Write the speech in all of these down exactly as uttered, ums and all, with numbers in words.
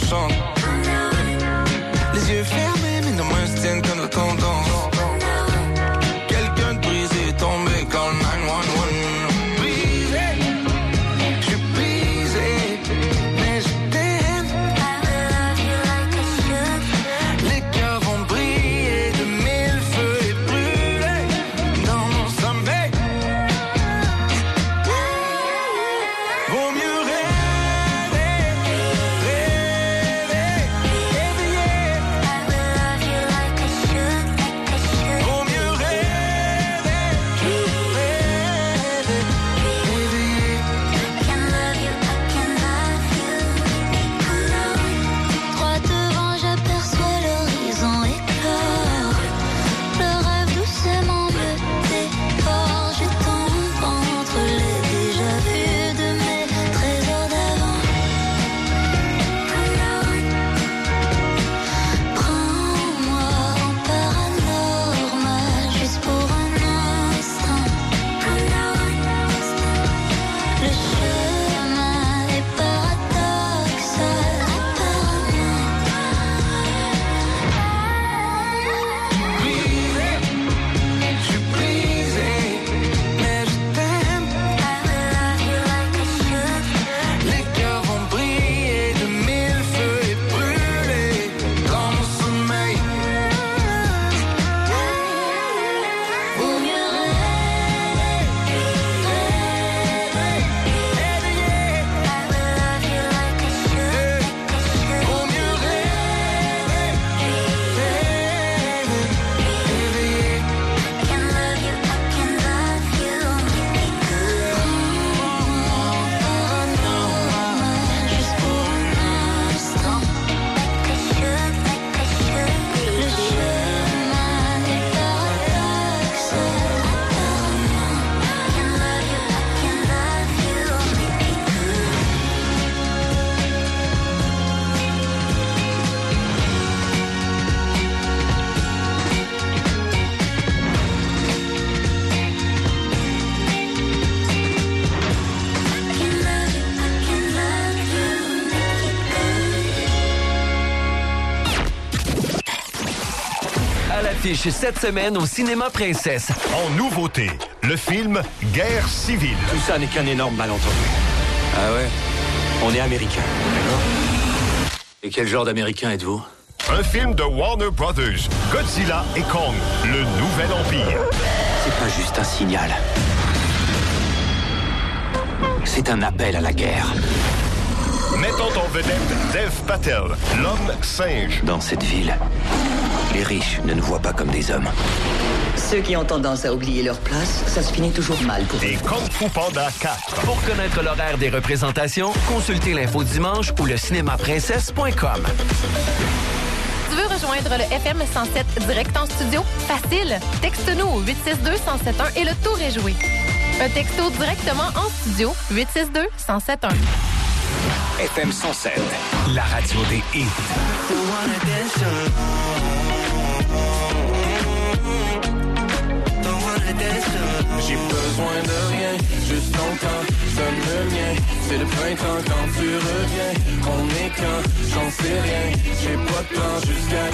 chante. Les yeux fermés, mais nos mains se tiennent comme la tendance. Quelqu'un de brisé est tombé quand le neuf un un. Brisé, je suis brisé, mais je t'aime. Les cœurs vont briller de mille feux et brûler dans mon sommeil. Vaut mieux rêver, rêver, éveiller. Vaut mieux rêver, rêver, éveiller. Droit devant, j'aperçois l'horizon éclore. Le rêve doucement me dévore. Je tombe entre les déjà-vus de mes trésors d'avant. Prends-moi en paranormal, juste pour un instant. Le chemin est paradoxal, apparemment. Brisé, je suis brisé, mais je t'aime. Les cœurs vont briller de mille feux et brûler dans mon sommeil. Vaut mieux rêver, rêver, Éveillé, vaut mieux rêver, rêver, éveillé. can love you, I can love you. Paranormal, juste pour un instant. Le chemin est paradoxal, apparemment. Can love you, I can love you. Can love you, I can love you. À l'affiche cette semaine au Cinéma Princesse. En nouveauté, le film Guerre civile. Tout ça n'est qu'un énorme malentendu. Ah ouais? On est américains. Et quel genre d'Américain êtes-vous? Un film de Warner Brothers, Godzilla et Kong, le nouvel empire. C'est pas juste un signal. C'est un appel à la guerre. Mettant en vedette Dev Patel, l'homme singe. Dans cette ville, les riches ne nous voient pas comme des hommes. Ceux qui ont tendance à oublier leur place, ça se finit toujours mal pour eux. Et Kung Fu Panda quatre. Pour connaître l'horaire des représentations, consultez l'info dimanche ou le cinéma princesse point com. Tu veux rejoindre le F M cent sept direct en studio? Facile! Texte-nous au huit six deux, un zéro sept un et le tour est joué. Un texto directement en studio, huit six deux, un zéro sept un. F M cent sept. La radio des hits. J'ai besoin de rien, juste ton temps, donne le mien. C'est le printemps quand tu reviens. On est quand, j'en sais rien. J'ai pas de plan jusqu'à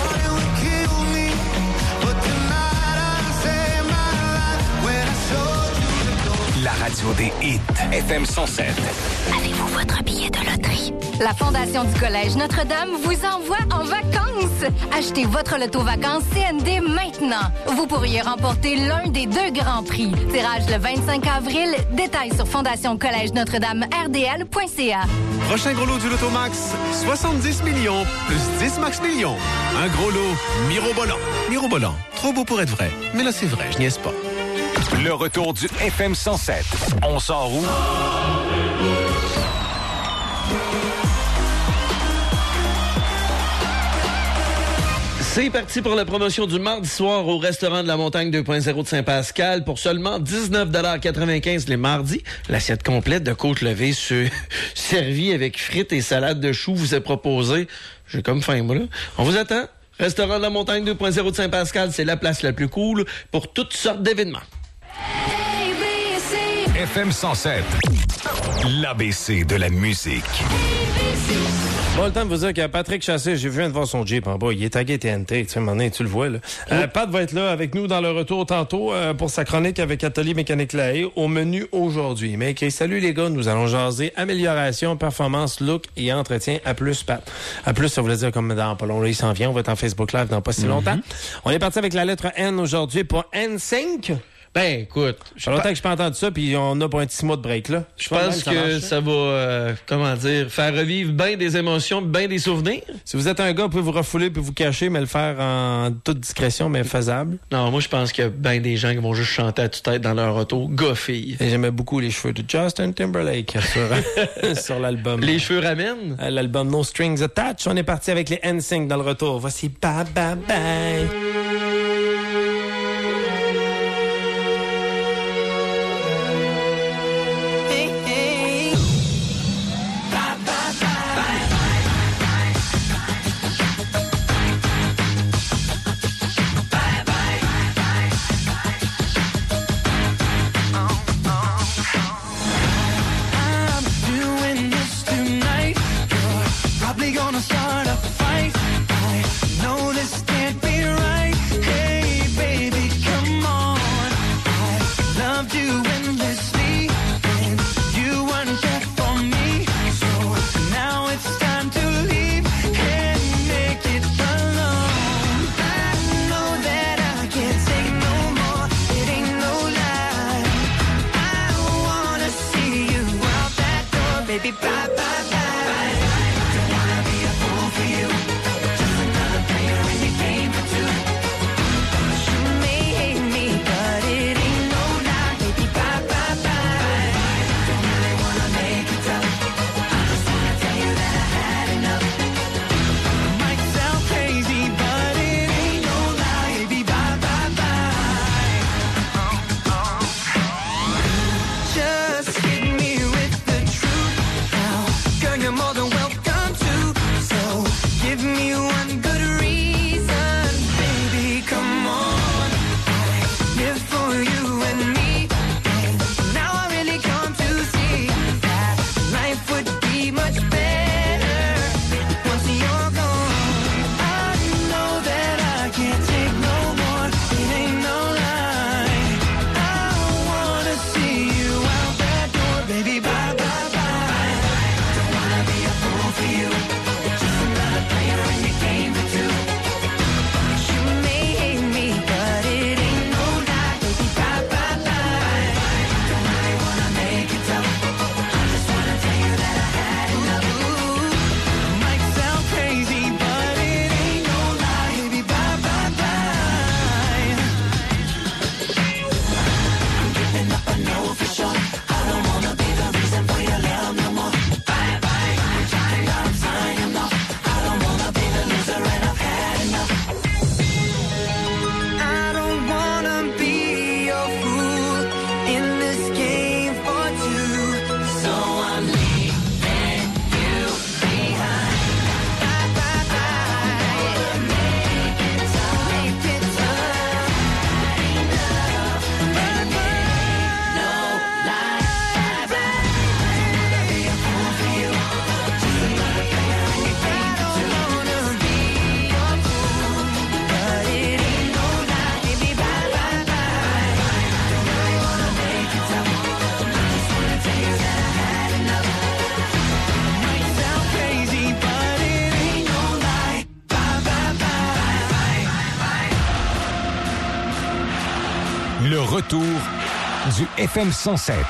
La radio des hits. F M cent sept. Avez-vous votre billet de loterie? La Fondation du Collège Notre-Dame vous envoie en vacances. Achetez votre loto vacances C N D maintenant. Vous pourriez remporter l'un des deux grands prix. Tirage le vingt-cinq avril. Détails sur fondation collège notre dame r d l point c a. Prochain gros lot du Loto Max, soixante-dix millions plus dix Max millions. Un gros lot mirobolant. Mirobolant, trop beau pour être vrai. Mais là, c'est vrai, je niaise pas. Le retour du F M cent sept. On sort où? C'est parti pour la promotion du mardi soir au restaurant de la Montagne deux point zéro de Saint-Pascal pour seulement dix-neuf quatre-vingt-quinze les mardis. L'assiette complète de côte levée sur... servie avec frites et salade de choux vous est proposée. J'ai comme faim, moi, là. On vous attend. Restaurant de la Montagne deux point zéro de Saint-Pascal, c'est la place la plus cool pour toutes sortes d'événements. F M cent sept, l'A B C de la musique. Bon, le temps de vous dire que Patrick Chassé, j'ai vu un de voir son Jeep en bas. Il est tagué T N T. Tu sais, à un moment donné, tu le vois, là. Euh, Pat va être là avec nous dans le retour tantôt euh, pour sa chronique avec Atelier Mécanique Lahaye au menu aujourd'hui. Mais okay, salut les gars, nous allons jaser amélioration, performance, look et entretien à plus, Pat. À plus, ça voulait dire comme dans pas long, là, il s'en vient. On va être en Facebook Live dans pas si longtemps. Mm-hmm. On est parti avec la lettre N aujourd'hui pour N cinq. Ben, écoute. Ça fait longtemps que je pas entendu ça, puis on a pour un petit mois de break, là. Je pense que ça, marche, ça va, euh, comment dire, faire revivre bien des émotions, bien des souvenirs. Si vous êtes un gars, vous pouvez vous refouler puis vous cacher, mais le faire en toute discrétion, mais faisable. Non, moi, je pense qu'il y a bien des gens qui vont juste chanter à tue-tête dans leur auto, gars-filles. Et j'aimais beaucoup les cheveux de Justin Timberlake sur, sur l'album. Les cheveux ramènent? L'album No Strings Attached. On est parti avec les N cinq dans le retour. Voici Bye Bye Bye. Le retour du F M cent sept.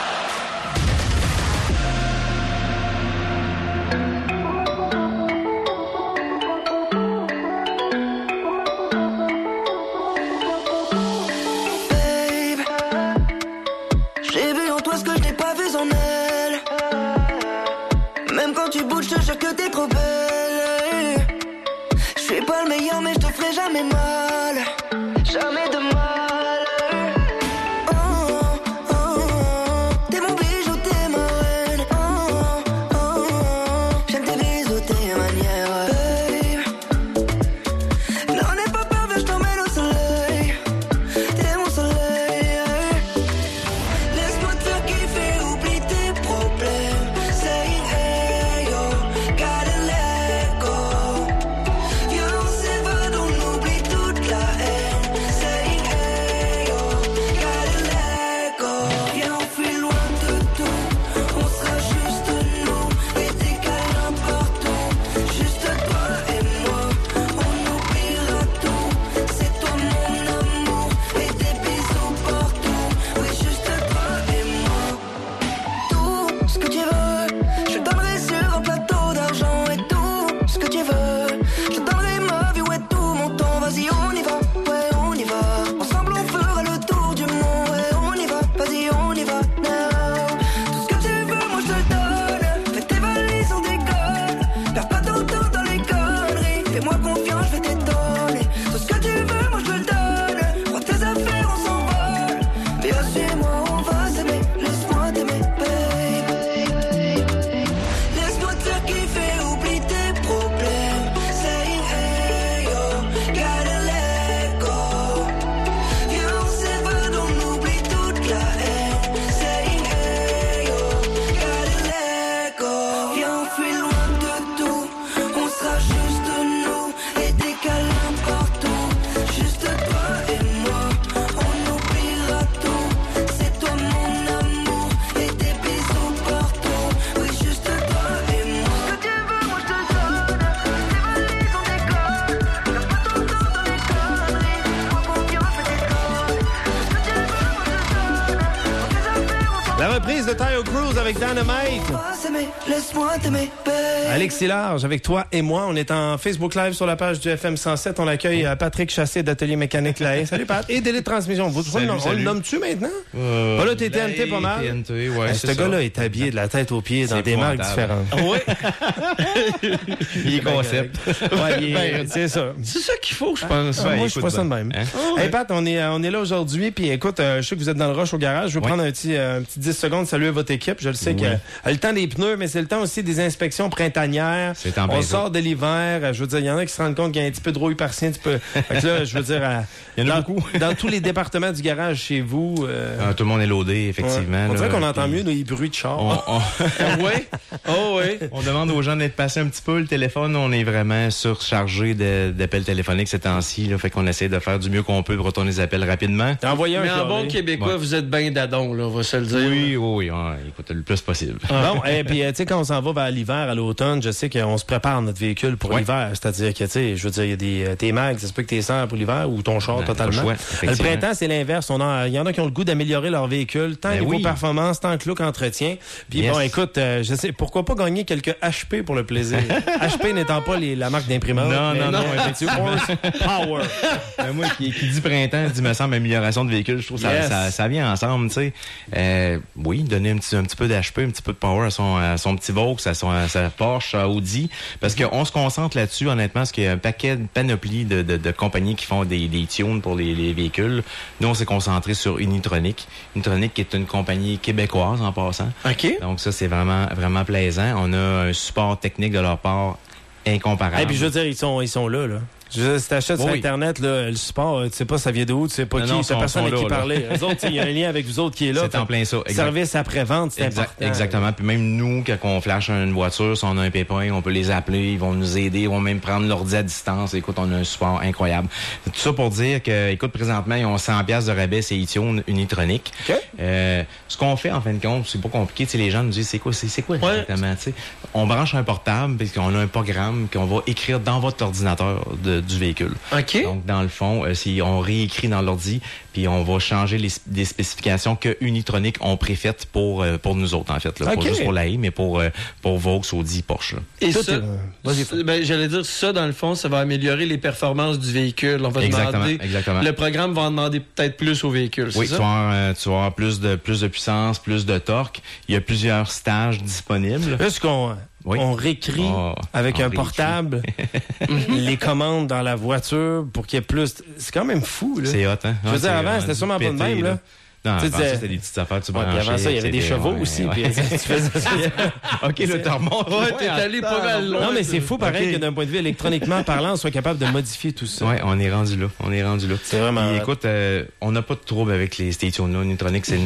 J'ai vu en toi ce que je n'ai pas vu en elle. Même quand tu bouges, je te jure que t'es trop belle. Je suis pas le meilleur, mais je te ferai jamais mal. Jamais de mal. Gotta let La reprise de Tayo Cruz avec Dynamite. Laisse-moi t'aimer, babe. Alexis Large, avec toi et moi, on est en Facebook Live sur la page du F M cent sept. On accueille euh, Patrick Chassé d'Atelier Mécanique Lahaye. Salut Pat. Et Délai de transmission. Vous, Salut, on, on le nomme-tu maintenant? Euh, là, t'es T N T pas mal. T N T, ouais, hey, ce gars-là est habillé de la tête aux pieds dans des marques différentes. Oui. Il est concept. Ouais, il est, ben, c'est ça. C'est ça qu'il faut, je pense. Ben, ben, moi, je suis pas ça de même. Hein? Oh, hey ouais. Pat, on est, on est là aujourd'hui. Puis écoute, euh, je sais que vous êtes dans le rush au garage. Je vais oui. prendre un petit, euh, un petit dix secondes, saluer votre équipe. Je le sais oui. que euh, le temps des pneus, mais c'est le temps aussi des inspections printanières. C'est en on sort de l'hiver. Je veux dire, il y en a qui se rendent compte qu'il y a un petit peu de rouille par-ci, un petit peu. Fait que là, je veux dire, euh, il y en a dans, beaucoup. Dans tous les départements du garage chez vous. Euh, ah, tout le monde est loadé, effectivement. Ouais. On dirait là, qu'on entend puis... mieux les bruits de char. On, on... oui. Oh oui. On demande aux gens d'être patients un petit peu. Le téléphone, on est vraiment surchargé de, d'appels téléphoniques ces temps-ci. Là, fait qu'on essaie de faire du mieux qu'on peut pour retourner les appels rapidement. Envoyez un Mais en bon québécois, ouais. vous êtes bien dadon, là, on va se le dire. Oui, oui, oui. Ouais, écoute, le plus possible. Ah. Bon, et puis, tu sais, quand on s'en va vers l'hiver, à l'automne, je sais qu'on se prépare notre véhicule pour ouais. l'hiver. C'est-à-dire que, tu sais, je veux dire, il y a des tes mags, ça se peut que t'es sans pour l'hiver ou ton char non, totalement. Choix, le printemps, c'est l'inverse. Il y en a qui ont le goût d'améliorer leur véhicule, tant ben niveau oui. performance, tant que look, entretien. Puis yes. bon, écoute, euh, je sais, pourquoi pas gagner quelques H P pour le plaisir? H P n'étant pas les, la marque d'imprimeur. Non, non, non, effectivement. Power. Ben, moi, qui, qui dit printemps, dit, me semble, amélioration de véhicule. Je trouve que yes. ça, ça, ça vient ensemble, tu sais. Euh, oui, donner un petit, un petit peu d'H P, un petit peu de power à son, à son petit Vaux, à, son, à sa Porsche, à Audi. Parce mm-hmm. qu'on se concentre là-dessus, honnêtement, parce qu'il y a un paquet, de panoplie de, de, de compagnies qui font des, des tunes pour les, les véhicules. Nous, on s'est concentré sur Unitronic. Unitronic qui est une compagnie québécoise, en passant. OK. Donc, ça, c'est vraiment, vraiment plaisant. On a un support technique de leur part incomparable. Et puis, je veux dire, ils sont, ils sont là, là. Je veux dire, si t'achètes oui. sur Internet, là, le support, tu sais pas ça vient de où, tu sais pas non, qui, non, c'est personne à qui là, parler. Eux autres, il y a un lien avec vous autres qui est là. C'est en plein ça. Exact. Service après-vente, c'est exact, important. Exactement. Puis même nous, quand on flash une voiture, si on a un pépin, on peut les appeler, ils vont nous aider, ils vont même prendre l'ordi à distance. Écoute, on a un support incroyable. Tout ça pour dire que, écoute, présentement, ils ont cent piastres de rabais, c'est iTunes Unitronic. Okay. Euh, ce qu'on fait, en fin de compte, c'est pas compliqué. Tu sais, les gens nous disent, c'est quoi, c'est, c'est quoi exactement, tu sais. On branche un portable, puis qu'on a un programme qu'on va écrire dans votre ordinateur de, du véhicule. Okay. Donc, dans le fond, euh, si on réécrit dans l'ordi, puis on va changer les, les spécifications que Unitronic ont préfaites pour euh, pour nous autres, en fait. Là. Okay. Pas juste pour l'A I, mais pour, euh, pour Vaux, Audi, Porsche. Là. Et Tout ça, est... ben, j'allais dire, ça, dans le fond, ça va améliorer les performances du véhicule. On va exactement, demander... Exactement. Le programme va en demander peut-être plus au véhicule, c'est oui, ça? Oui, tu vas euh, tu vas avoir plus de, plus de puissance, plus de torque. Il y a plusieurs stages disponibles. Est-ce qu'on... Oui. On réécrit oh, avec on un réécrit. portable les commandes dans la voiture pour qu'il y ait plus... C'est quand même fou, là. C'est hot, hein? Je veux dire, avant, c'était sûrement pété, pas de même, là. là. Non, avant ça, c'était des petites affaires, tu ouais, puis avant ça, il y avait des chevaux ouais, aussi. Ouais. Puis, tu faisais ça. OK, là, t'as remonté. Ouais, t'es allé pas mal loin. Non, mais c'est fou, pareil, okay. que d'un point de vue électroniquement parlant, on soit capable de modifier tout ça. Oui, on est rendu là. On est rendu là. C'est vraiment... Et, écoute, euh, on n'a pas de trouble avec les stations là. Unitronic, c'est